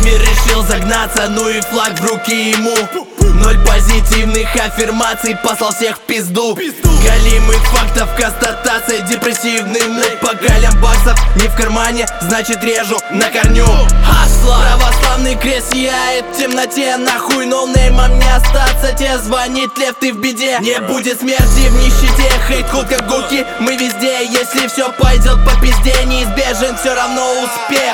Мир решил загнаться, ну и флаг в руки ему. Ноль позитивных аффирмаций, послал всех в пизду. Галимых фактов, констатация, депрессивный мут. По галям баксов не в кармане, значит режу на корню. Хасла, православный крест сияет в темноте. Нахуй ноунеймом не остаться, тебе звонит лев, ты в беде. Не будет смерти в нищете, хейт худ как гуки. Мы везде, если все пойдет по пизде, неизбежен все равно успех.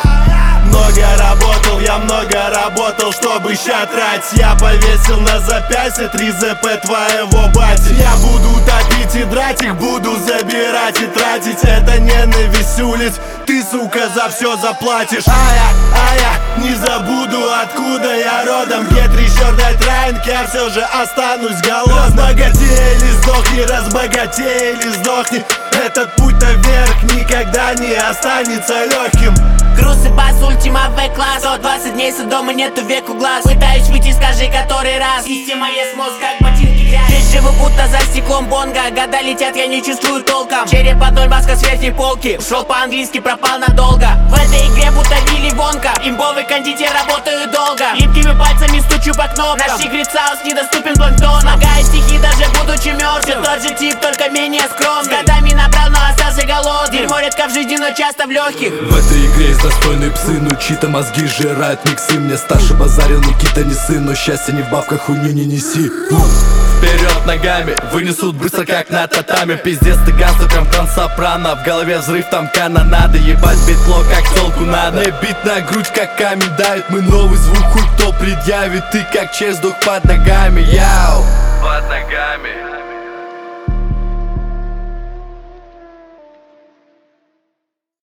Много работал, чтобы ща тратить. Я повесил на запястье 3 ЗП твоего бати. Я буду топить и драть их, буду забирать и тратить. Это ненависть улиц, ты, сука, за все заплатишь. А я не забуду, откуда я родом. Где трещер дать ранг, я все же останусь голодным. Разбогатей или сдохни, разбогатей или сдохни. Этот путь наверх никогда не останется легким. Груз и бас, ультима В-класс. 120 дней дома нету веку глаз. Пытаюсь выйти, скажи который раз. Система есть мозг, как ботинки грязь. Здесь живу будто за стеклом бонга. Года летят, я не чувствую толком. Череп одной, маска с верхней полки. Ушел по-английски, пропал надолго. В этой игре будто Вилли Вонка. Имбовый кондитер, работаю долго. Липкими пальцами стучу по кнопкам. Наш секрет саус недоступен планктоном. Слагаю стихи, даже будучи мертвым. Все тот же тип, только менее скромный. С годами набрал, но остался голодный. Дерьмо редко в жизни, но часто в легких. В этой игре есть достойные псы, ну чьи-то мозги жирают миксы. Мне старший базарил, Никита не сын, но счастье не в бабках, хуйню не неси. Вперед ногами, вынесут быстро как на татами. Пиздец, ты гангстер, прям трансопрано. В голове взрыв, там канонада. Ебать битло, как толку надо. Мне бит на грудь, как камень давит. Мы новый звук, хуй кто предъявит. Ты как честь, дух под ногами, яу. Под ногами.